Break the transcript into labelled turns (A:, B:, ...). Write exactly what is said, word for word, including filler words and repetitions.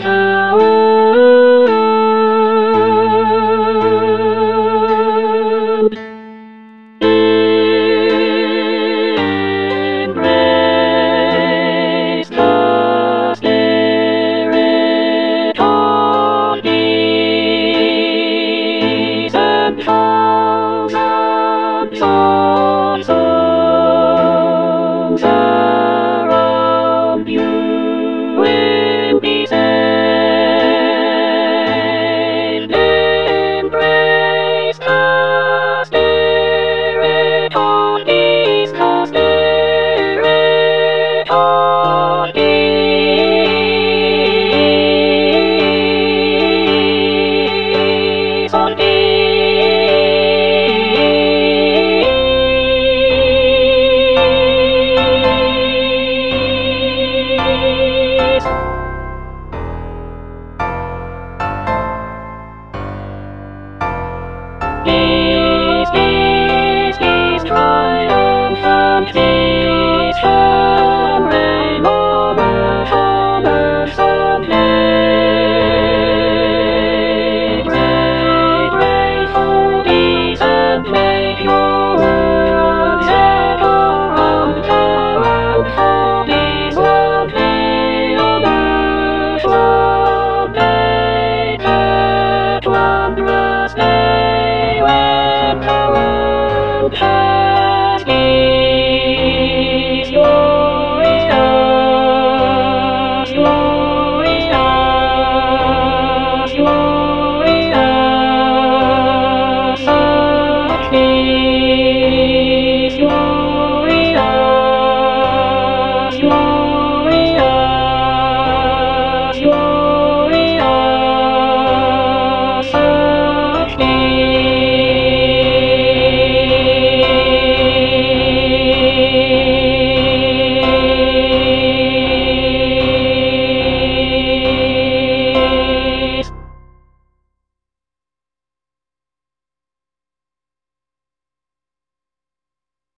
A: Embrace the spirit of peace and thousands of souls around you will be saved. Embrace the spirit of peace, the spirit of peace, of peace. Peace, peace, peace, triumphant peace shall reign over all earth someday. Great, grateful peace, and make your words echo round the world. For peace will fill the earth someday. That wondrous day when the world has peace. Glorious, glorious, glorious, such peace. Glorious, glorious.